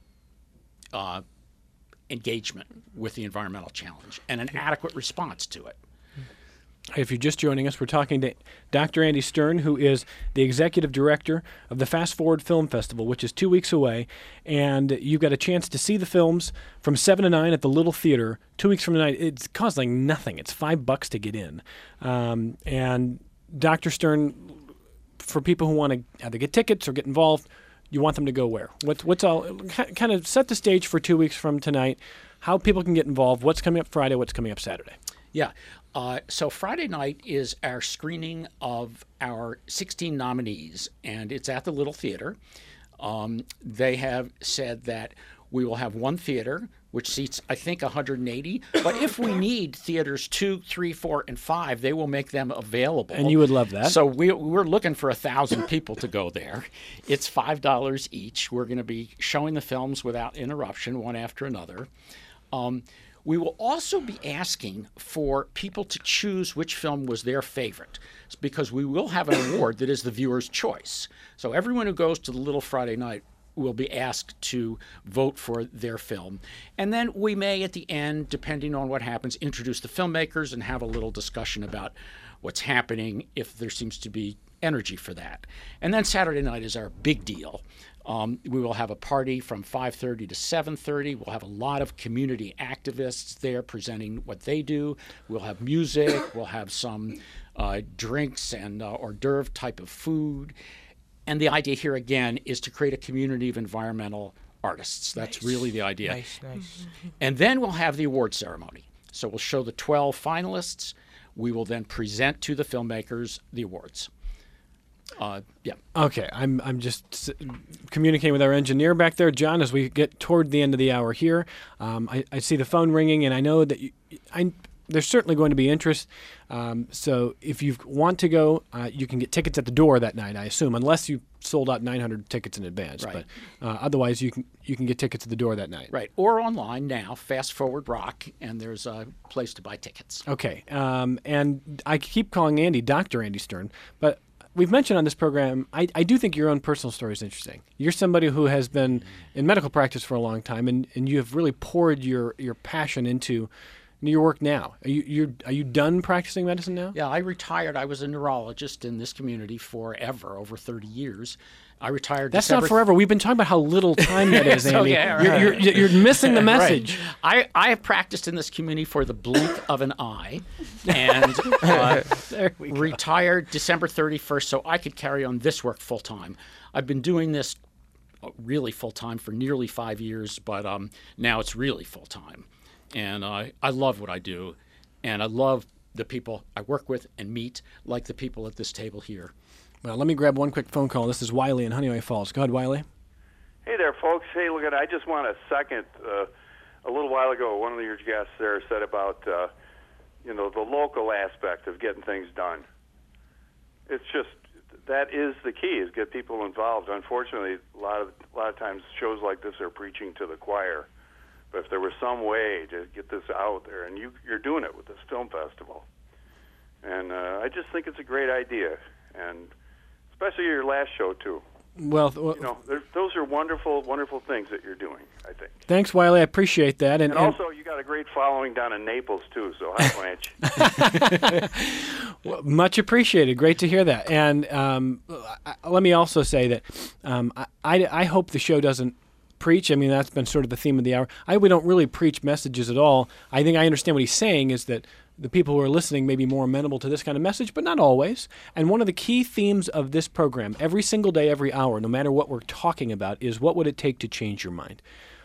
uh, engagement with the environmental challenge and an adequate response to it. If you're just joining us, we're talking to Doctor Andy Stern, who is the executive director of the Fast Forward Film Festival, which is two weeks away. And you've got a chance to see the films from seven to nine at the Little Theater two weeks from tonight. It's costing nothing. It's five bucks to get in. Um, and Doctor Stern, for people who want to either get tickets or get involved, you want them to go where? What's, what's all, kind of set the stage for two weeks from tonight, how people can get involved, what's coming up Friday, what's coming up Saturday. Yeah. Uh, so Friday night is our screening of our sixteen nominees, and it's at the Little Theater. Um, they have said that we will have one theater, which seats, I think, one hundred eighty. But if we need theaters two, three, four, and five, they will make them available. And you would love that. So we, we're looking for one thousand people to go there. It's five dollars each. We're going to be showing the films without interruption, one after another. Um, We will also be asking for people to choose which film was their favorite, because we will have an award that is the viewer's choice. So everyone who goes to the Little Friday night will be asked to vote for their film. And then we may, at the end, depending on what happens, introduce the filmmakers and have a little discussion about what's happening if there seems to be energy for that. And then Saturday night is our big deal. Um, we will have a party from five thirty to seven thirty. We'll have a lot of community activists there presenting what they do. We'll have music. We'll have some uh, drinks and uh, hors d'oeuvre type of food. And the idea here, again, is to create a community of environmental artists. That's nice. Really the idea. Nice, nice. And then we'll have the award ceremony. So we'll show the twelve finalists. We will then present to the filmmakers the awards. Uh, yeah. Okay, I'm I'm just s- communicating with our engineer back there, John, as we get toward the end of the hour here. Um, I, I see the phone ringing, and I know that you, I, there's certainly going to be interest. Um, so if you want to go, uh, you can get tickets at the door that night, I assume, unless you sold out nine hundred tickets in advance. Right. But uh, otherwise, you can you can get tickets at the door that night. Right, or online now, Fast Forward Rock, and there's a place to buy tickets. Okay, um, and I keep calling Andy Doctor Andy Stern, but we've mentioned on this program, I, I do think your own personal story is interesting. You're somebody who has been in medical practice for a long time, and, and you have really poured your, your passion into your work now. Are you you're, are you done practicing medicine now? Yeah, I retired. I was a neurologist in this community forever, over thirty years. I retired. That's December not forever. We've been talking about how little time that is, so, Andy. yeah, right. you're, you're, you're missing the message. Right. I, I have practiced in this community for the blink of an eye, and uh, retired December thirty-first, so I could carry on this work full time. I've been doing this really full time for nearly five years, but um, now it's really full time, and uh, I love what I do, and I love the people I work with and meet, like the people at this table here. Well, let me grab one quick phone call. This is Wiley in Honeyway Falls. Go ahead, Wiley. Hey there, folks. Hey, look at I just want a second. Uh, a little while ago, one of your guests there said about uh, you know the local aspect of getting things done. It's just that is the key: is get people involved. Unfortunately, a lot of a lot of times shows like this are preaching to the choir. But if there was some way to get this out there, and you you're doing it with this film festival, and uh, I just think it's a great idea, and especially your last show, too. Well, th- you know, there- those are wonderful, wonderful things that you're doing, I think. thanks, Wiley. I appreciate that. And, And, and also, you got a great following down in Naples, too, so hi, Blanche. well, much appreciated. Great to hear that. And um, I, let me also say that um, I, I, I hope the show doesn't preach. I mean, that's been sort of the theme of the hour. I we don't really preach messages at all. I think I understand what he's saying is that the people who are listening may be more amenable to this kind of message, but not always. And one of the key themes of this program, every single day, every hour, no matter what we're talking about, is what would it take to change your mind?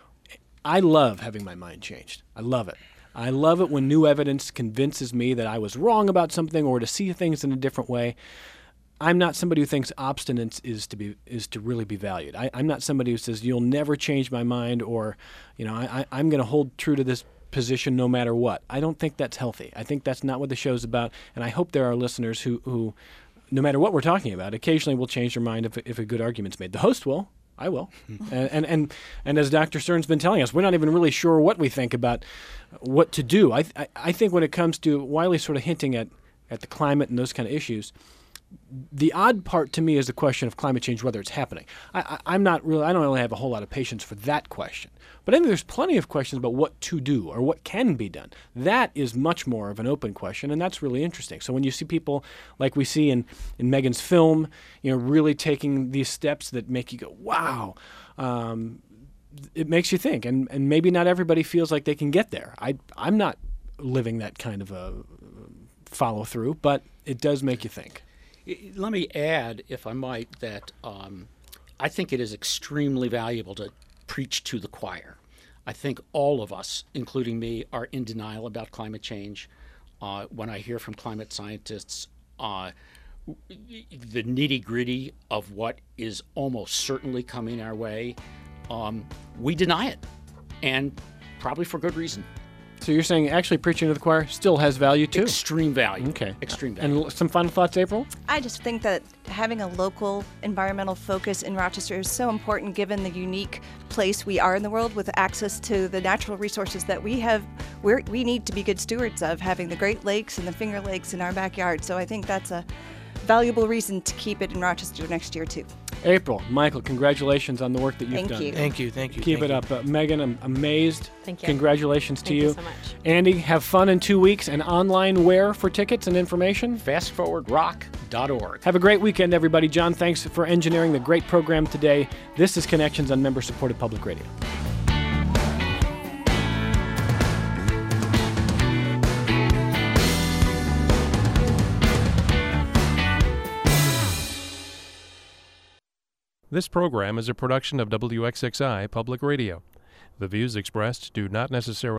I love having my mind changed. I love it. I love it when new evidence convinces me that I was wrong about something or to see things in a different way. I'm not somebody who thinks obstinance is to be is to really be valued. I, I'm not somebody who says you'll never change my mind, or, you know, I, I, I'm going to hold true to this position no matter what. I don't think that's healthy. I think that's not what the show's about, and I hope there are listeners who, who no matter what we're talking about, occasionally will change their mind if if a good argument's made. The host will. I will. and, and and and as Doctor Stern's been telling us, we're not even really sure what we think about what to do. I I, I think when it comes to Wiley sort of hinting at, at the climate and those kind of issues, the odd part to me is the question of climate change, whether it's happening. I, I, I'm not really, I don't really have a whole lot of patience for that question. But I think there's plenty of questions about what to do or what can be done. That is much more of an open question, and that's really interesting. So when you see people like we see in, in Megan's film, you know, really taking these steps that make you go, wow, um, it makes you think. And, and maybe not everybody feels like they can get there. I, I'm not living that kind of a follow through, but it does make you think. Let me add, if I might, that um, I think it is extremely valuable to preach to the choir. I think all of us, including me, are in denial about climate change. Uh, when I hear from climate scientists uh, the nitty-gritty of what is almost certainly coming our way, um, we deny it, and probably for good reason. So you're saying actually preaching to the choir still has value too? Extreme value. Okay. Extreme value. And some final thoughts, April? I just think that having a local environmental focus in Rochester is so important given the unique place we are in the world with access to the natural resources that we have. We're, we need to be good stewards of, having the Great Lakes and the Finger Lakes in our backyard. So I think that's a valuable reason to keep it in Rochester next year too. April, Michael, congratulations on the work that you've Thank done. you. Thank you, thank you. Keep thank it you. up. Uh, Megan, I'm amazed. Thank you. Congratulations to Thank you. you so much. Andy, have fun in two weeks and online where for tickets and information? fast forward rock dot org. Have a great weekend, everybody. John, thanks for engineering the great program today. This is Connections on member-supported public radio. This program is a production of W X X I Public Radio. The views expressed do not necessarily